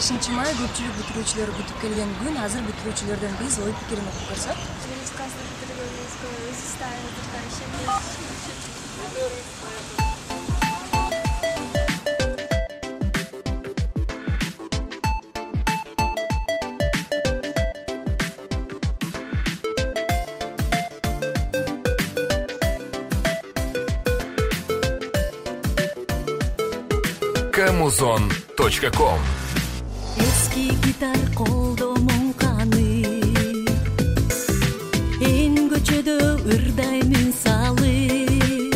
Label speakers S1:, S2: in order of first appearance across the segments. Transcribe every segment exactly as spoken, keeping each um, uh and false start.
S1: бешинчи май көпчүлүк бүтүрүүчүлөр күтүп келген күн. Азыр бүтүрүүчүлөрдөн биз ой пикирин окуп көрсөк.
S2: Биз класста бүтүргөнүбүзгө өз стайлыбызга ишенебиз.
S3: камузон точка ком.
S4: Эски гитар колдо муңканы, эн көчөдө ырдай мин салып,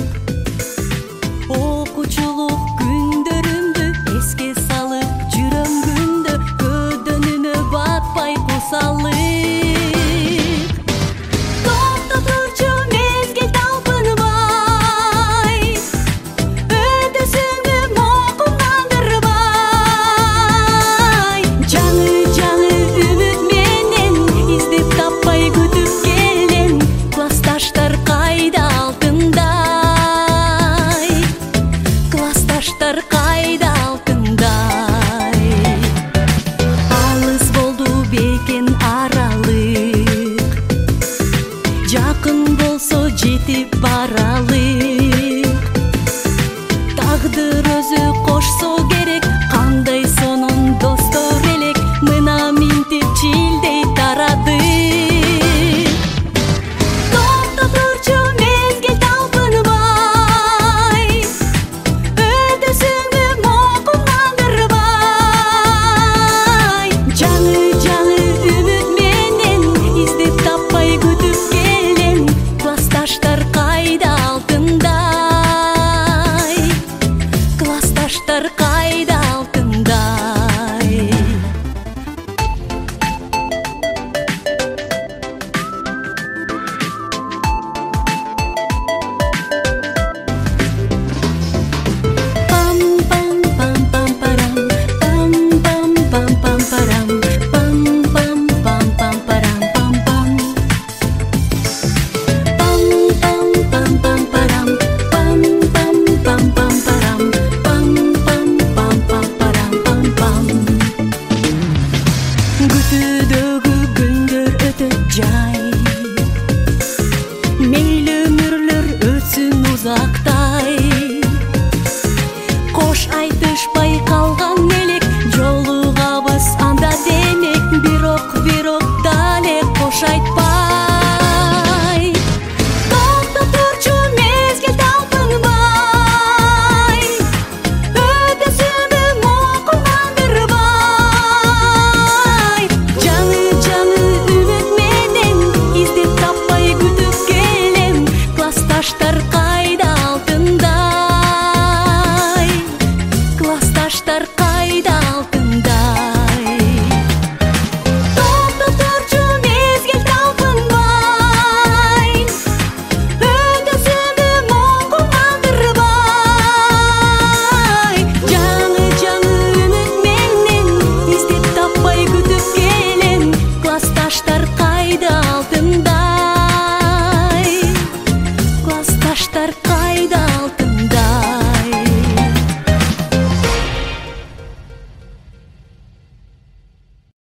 S4: окуучулук күндөрүмдү эске салып, жүрөм күндө көдөнүмө батпай кусалып. Жетип баралык, тагдыр өзү кошсо керек, кандай сонун достор элек, мына минтип чилдей тарадык. Токто турчу мезгил талпынбай, өтөсүңдү мокуңдырбай, жаңы жаңы үмүт менен издеп таппай күтүп келем. Классташтар кайда алтындай, классташтар кайда алтындай. Пам пам пам пам парам, пам пам пам пам парам, пам пам пам пам парам, пам пам. Күтүүдөгү күндөр өтөт жай, мейлі өмүрлөр өтсүн узактай, кош айтышпай калган элек, жолугабыз анда демек, бирок бирок дале кош айтпай. Классташтар кайда алтындай, классташтар кайда алтындай. Токто турчу мезгил талпынбай, өтөсүңдү мокуңдырбай, жаңы жаңы үмүт менен издеп таппай күтүп келем. Классташтар кайда алтындай.